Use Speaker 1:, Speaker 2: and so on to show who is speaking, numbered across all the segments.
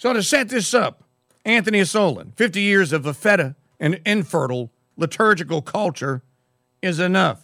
Speaker 1: So to set this up, Anthony Asolin, 50 years of effeta and infertile liturgical culture is enough.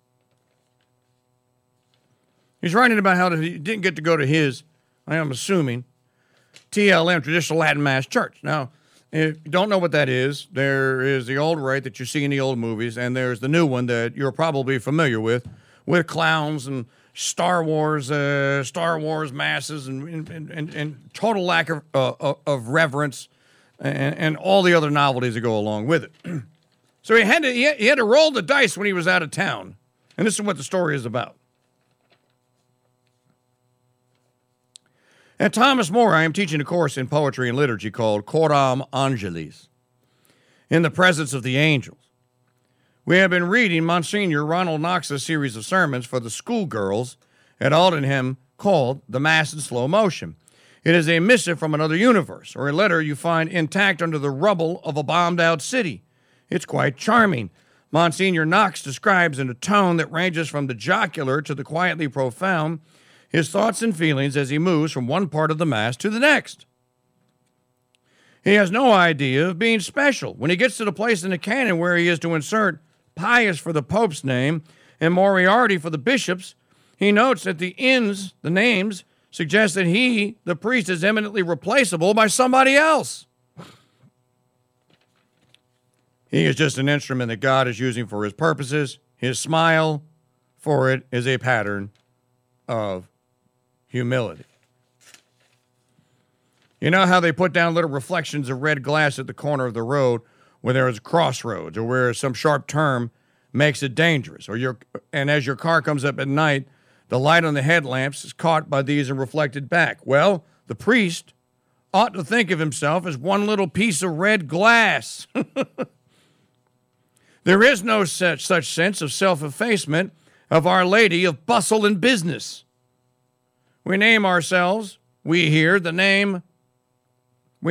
Speaker 1: He's writing about how he didn't get to go to his, I am assuming, TLM, Traditional Latin Mass Church. Now, if you don't know what that is, there is the old rite that you see in the old movies, and there's the new one that you're probably familiar with clowns and Star Wars masses and total lack of reverence and all the other novelties that go along with it. So he had to roll the dice when he was out of town, and this is what the story is about. At Thomas More, I am teaching a course in poetry and liturgy called Coram Angelis, in the presence of the angels. We have been reading Monsignor Ronald Knox's series of sermons for the schoolgirls at Aldenham called The Mass in Slow Motion. It is a missive from another universe, or a letter you find intact under the rubble of a bombed-out city. It's quite charming. Monsignor Knox describes in a tone that ranges from the jocular to the quietly profound his thoughts and feelings as he moves from one part of the Mass to the next. He has no idea of being special. When he gets to the place in the canon where he is to insert Pius for the Pope's name and Moriarty for the bishops, he notes that the names, suggest that he, the priest, is eminently replaceable by somebody else. He is just an instrument that God is using for his purposes. His smile for it is a pattern of humility. You know how they put down little reflections of red glass at the corner of the road where there is crossroads or where some sharp turn makes it dangerous, and as your car comes up at night, the light on the headlamps is caught by these and reflected back. Well, the priest ought to think of himself as one little piece of red glass. There is no such sense of self-effacement of Our Lady of bustle and business. We name ourselves, we hear the name of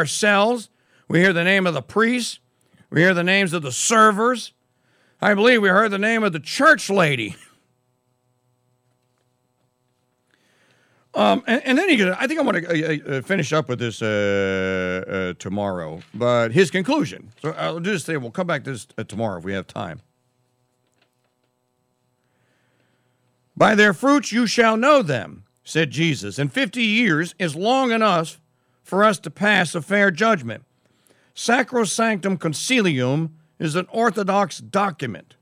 Speaker 1: the priests, we hear the names of the servers. I believe we heard the name of the church lady. And then I think I want to finish up with this tomorrow, but his conclusion. So I'll do this today. We'll come back to this tomorrow if we have time. By their fruits you shall know them, said Jesus, and 50 years is long enough for us to pass a fair judgment. Sacrosanctum Concilium is an orthodox document.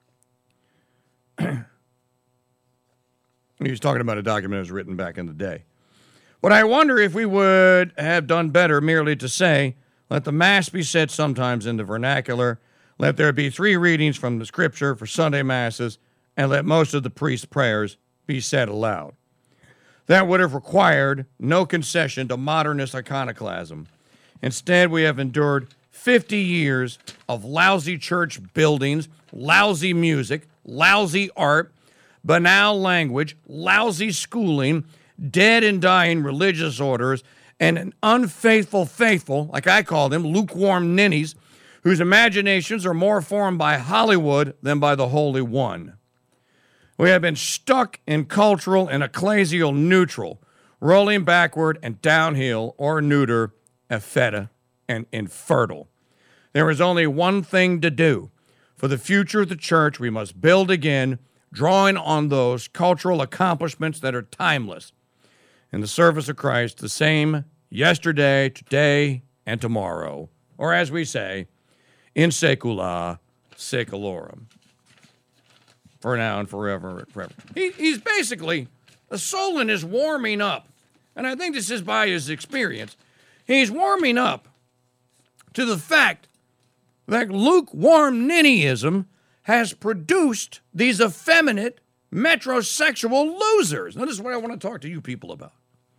Speaker 1: He was talking about a document that was written back in the day. But I wonder if we would have done better merely to say, let the Mass be said sometimes in the vernacular, let there be 3 readings from the Scripture for Sunday Masses, and let most of the priest's prayers be said aloud. That would have required no concession to modernist iconoclasm. Instead, we have endured 50 years of lousy church buildings, lousy music, lousy art, banal language, lousy schooling, dead and dying religious orders, and an unfaithful faithful, like I call them, lukewarm ninnies, whose imaginations are more formed by Hollywood than by the Holy One. We have been stuck in cultural and ecclesial neutral, rolling backward and downhill or neuter, effeta, and infertile. There is only one thing to do. For the future of the church, we must build again, drawing on those cultural accomplishments that are timeless. In the service of Christ, the same yesterday, today, and tomorrow. Or as we say, in secula seculorum. For now and forever and forever. He's basically, Asolin is warming up. And I think this is by his experience. He's warming up to the fact that lukewarm ninnyism has produced these effeminate, metrosexual losers. Now, this is what I want to talk to you people about.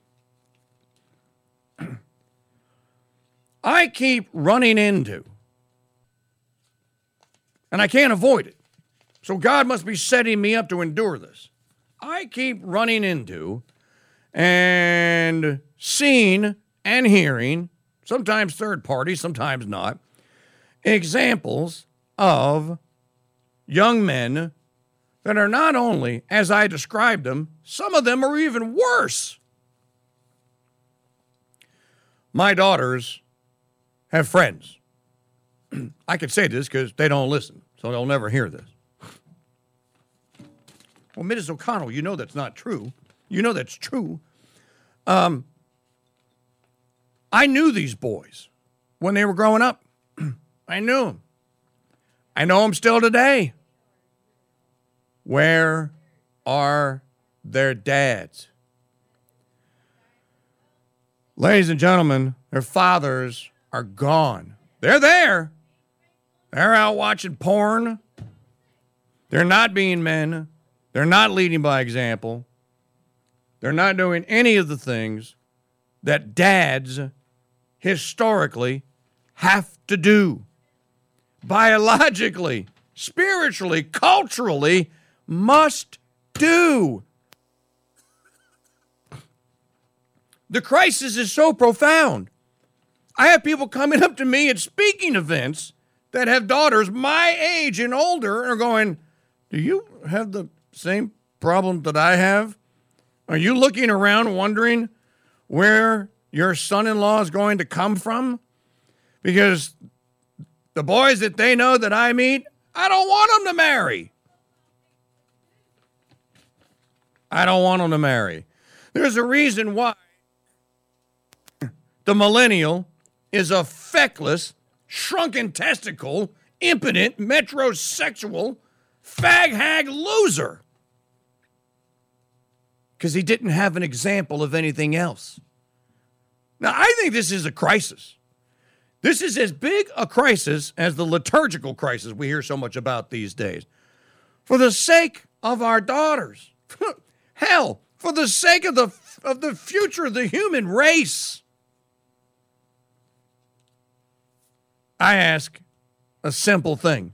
Speaker 1: I keep running into, and I can't avoid it, so God must be setting me up to endure this. I keep running into and seeing and hearing, sometimes third party, sometimes not, examples of young men that are not only, as I described them, some of them are even worse. my daughters have friends. I could say this because they don't listen, so they'll never hear this. Well, Mrs. O'Connell, you know that's not true. You know that's true. I knew these boys when they were growing up. I knew them. I know them still today. Where are their dads? Ladies and gentlemen, their fathers are gone. They're there. They're out watching porn. They're not being men. They're not leading by example. They're not doing any of the things that dads historically have to do. Biologically, spiritually, culturally, must do. The crisis is so profound. I have people coming up to me at speaking events that have daughters my age and older and are going, do you have the same problem that I have? Are you looking around wondering where your son-in-law is going to come from? Because the boys that they know that I meet, I don't want them to marry. I don't want them to marry. There's a reason why the millennial is a feckless, shrunken testicle, impotent, metrosexual, fag-hag loser. Because he didn't have an example of anything else. Now, I think this is a crisis. This is as big a crisis as the liturgical crisis we hear so much about these days. For the sake of our daughters. Hell, for the sake of the future of the human race. I ask a simple thing.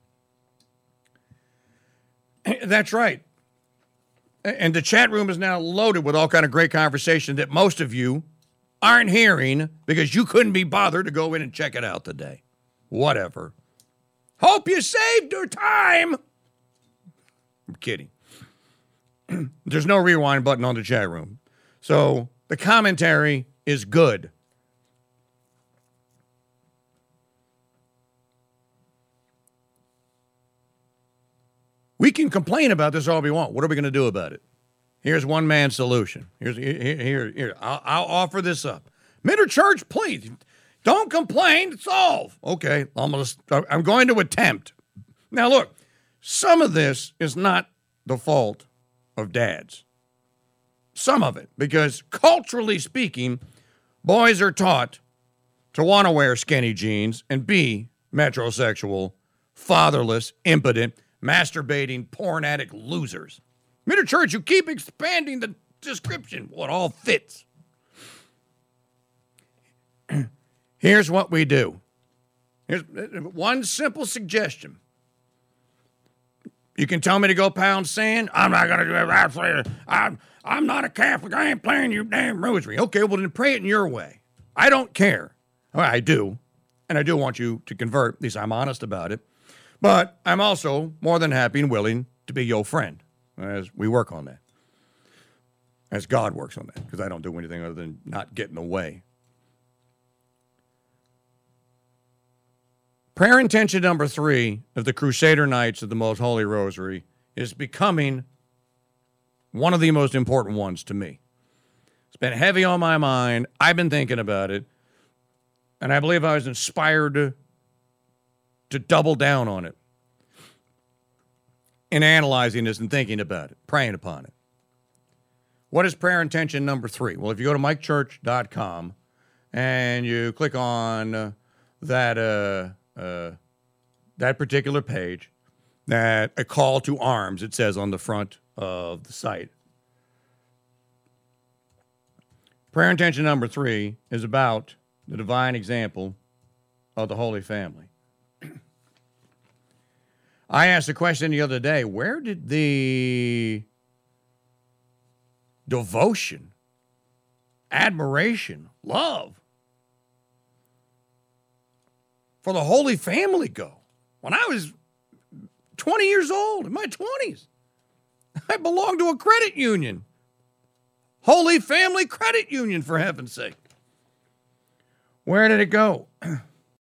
Speaker 1: That's right. And the chat room is now loaded with all kind of great conversation that most of you aren't hearing because you couldn't be bothered to go in and check it out today. Whatever. Hope you saved your time. I'm kidding. There's no rewind button on the chat room. So the commentary is good. We can complain about this all we want. What are we going to do about it? Here's one man's solution. Here. I'll offer this up. Mitter Church, please don't complain. Solve. Okay, I'm going to attempt. Now look, some of this is not the fault of dads. Some of it, because culturally speaking, boys are taught to want to wear skinny jeans and be metrosexual, fatherless, impotent, masturbating, porn addict losers. Mitter Church, you keep expanding the description. Well, it all fits. Here's what we do. Here's one simple suggestion. You can tell me to go pound sand. I'm not going to do it. I'm not a Catholic. I ain't playing your damn rosary. Okay, well, then pray it in your way. I don't care. Well, I do. And I do want you to convert. At least I'm honest about it. But I'm also more than happy and willing to be your friend as we work on that. As God works on that. Because I don't do anything other than not get in the way. Prayer intention number 3 of the Crusader Knights of the Most Holy Rosary is becoming one of the most important ones to me. It's been heavy on my mind. I've been thinking about it. And I believe I was inspired to double down on it in analyzing this and thinking about it, praying upon it. What is prayer intention number 3? Well, if you go to mikechurch.com and you click on that particular page, that a call to arms, it says on the front of the site. Prayer intention number 3 is about the divine example of the Holy Family. I asked the question the other day, where did the devotion, admiration, love for the Holy Family go? When I was 20 years old, in my 20s, I belonged to a credit union. Holy Family Credit Union, for heaven's sake. Where did it go?